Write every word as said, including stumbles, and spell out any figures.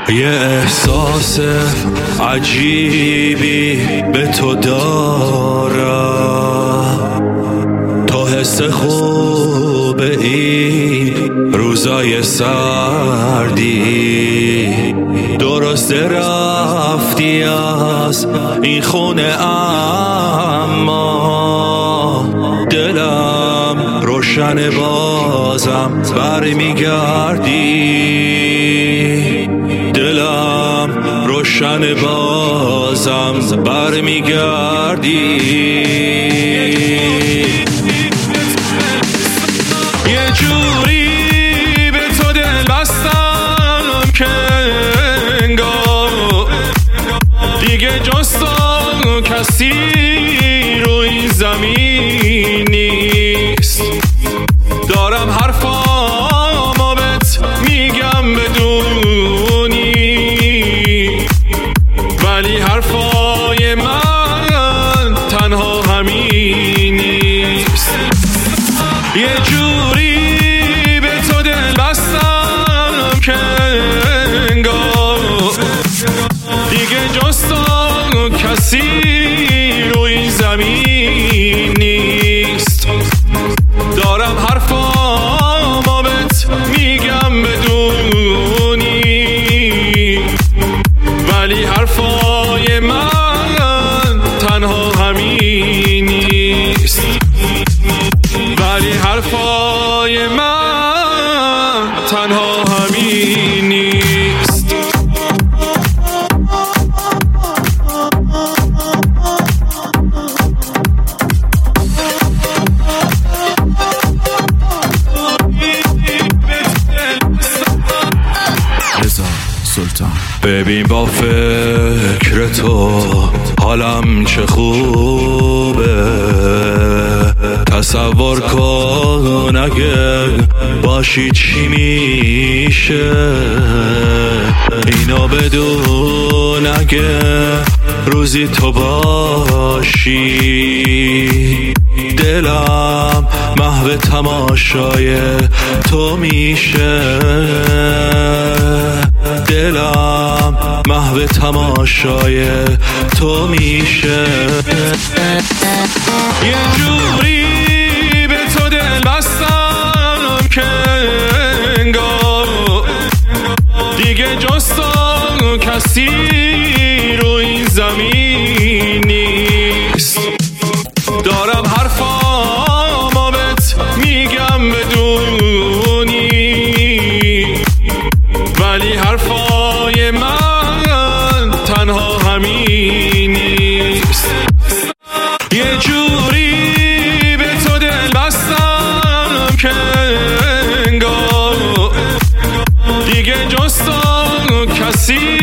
یه احساس عجیبی به تو دارم، تو حس خوب این روزای سردی. درسته رفتی از این خونه اما دلم روشن بازم برمیگردی. دلم روشن بازم برمیگردی. یه جوری به تو دل بستم که انگار دیگه جز تو کسی رو این زمین نیست. دارم حرفامو بهت میگم بدونی، ولی حرفای من تنها همین نیست. یه جوری به تو دل بستم که انگار دیگه جز تو کسی رو این زمین نیست. دارم حرفامو بهت میگم بدونی، ولی حرفای من تنها همین نیست. ولی حرفای من تنها همین نیست. ببین با فکر تو حالم چه خوبه، تصور کن اگه باشی چی میشه. اینو بدون اگه روزی تو باشی، دلم محو تماشای تو میشه. دلم محو تماشای تو میشه. یه جوری به تو دل بستم که انگار دیگه جز تو کسی رو این زمین نیست. دارم حرفامو بهت میگم بدونی، ولی حرفای من تنها همین نیست. یه جوری به تو دل بستم که انگار دیگه جز تو کسی